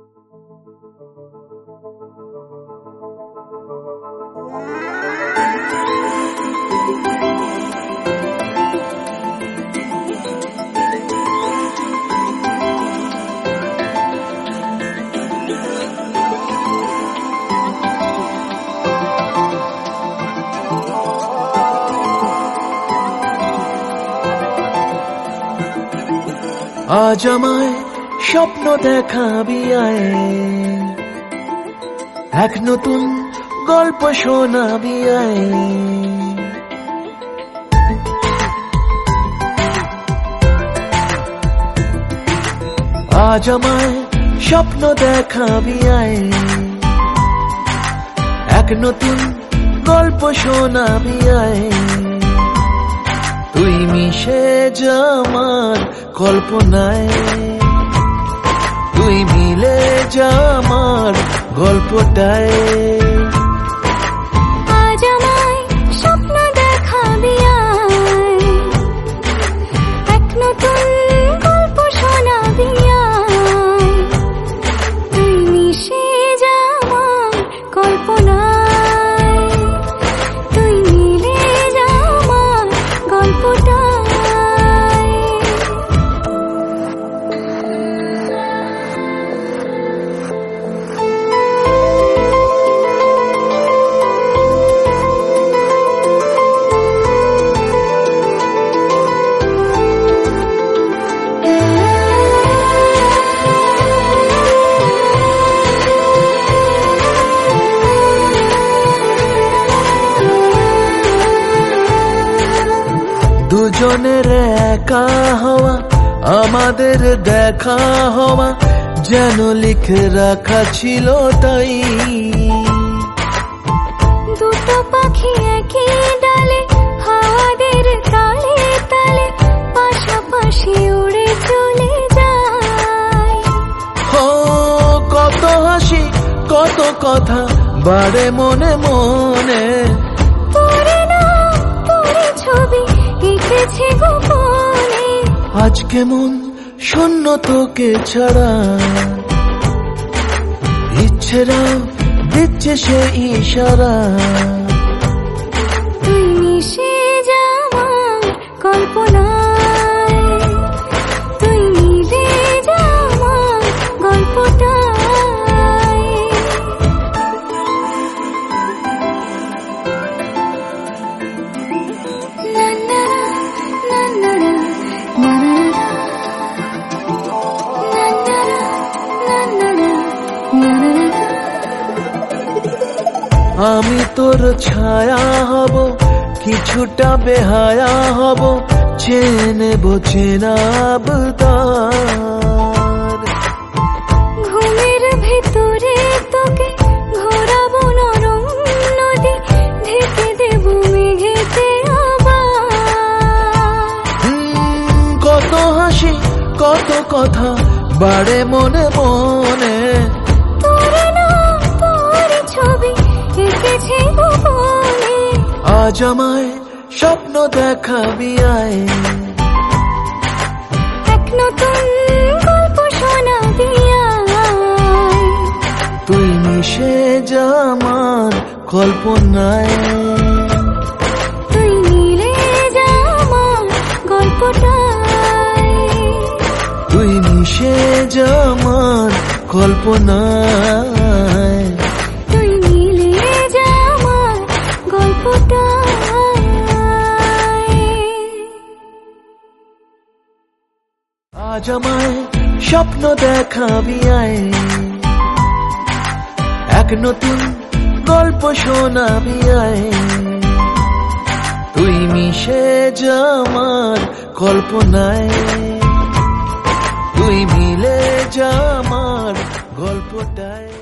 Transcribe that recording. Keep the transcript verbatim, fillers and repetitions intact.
আজ আমায় স্বপ্ন দেখাবি আয়, এক নতুন গল্প শোনাবি আয়। আজ আমায় স্বপ্ন দেখাবি আয়, এক নতুন গল্প শোনাবি আয়। তুই মিশে যা আমার কল্পনায়, তুই মিলে যা আমার গল্পটায়। আজ আমায় স্বপ্ন দেখাবি আয়, এক নতুন গল্প শোনাবি আয়। তুই মিশে যা আমার কল্পনায়, তুই মিলে যা আমার গল্পটায়। দুজনের একা হওয়া, আমাদের দেখা হওয়া যেন লিখে রাখা ছিল তাই। দুটো পাখি একই ডালে, হাওয়াদের তালে তালে পাশাপাশি উড়ে চলে যায়। ও কত হাসি কত কথা বাড়ে মনে মনে, তোরে না তোরে ছবি এঁকেছে গোপনে। আজ কেমন শূন্য তোকে ছাড়া, ইচ্ছেরা দিচ্ছে সে ইশারা। তুই মিশে যা আমার কল্পনায়, তুই মিলে যা আমার গল্পটায়। না না না না না না না না না না। আমি তোর ছায়া হব, কিছুটা বেহায়া হব, চেনে বোঝেনা আবদার। ঘুমের ভেতরে তোকে ঘোরাবো নরম নদী, ঢেকে দেব মেঘেতে আবার। কত হাসি কত কথা বাড়ে মনে মনে, তোরে না তোর ছবি এঁকেছে গোপনে। আজ আমায় স্বপ্ন দেখাবি আয়, এক নতুন গল্প শোনাবি আয়। তুই মিশে যা আমার কল্পনায়, তুই মিলে যা আমার গল্পটায়। তুই মিশে যা আমার কল্পনায়, তুই মিলে যা আমার গল্পটায়। আজ আমায় স্বপ্ন দেখাবি আয়, এক নতুন গল্প শোনাবি আয়। তুই মিশে যা আমার কল্পনায়, তুই মিলে যা আমার গল্পটায়।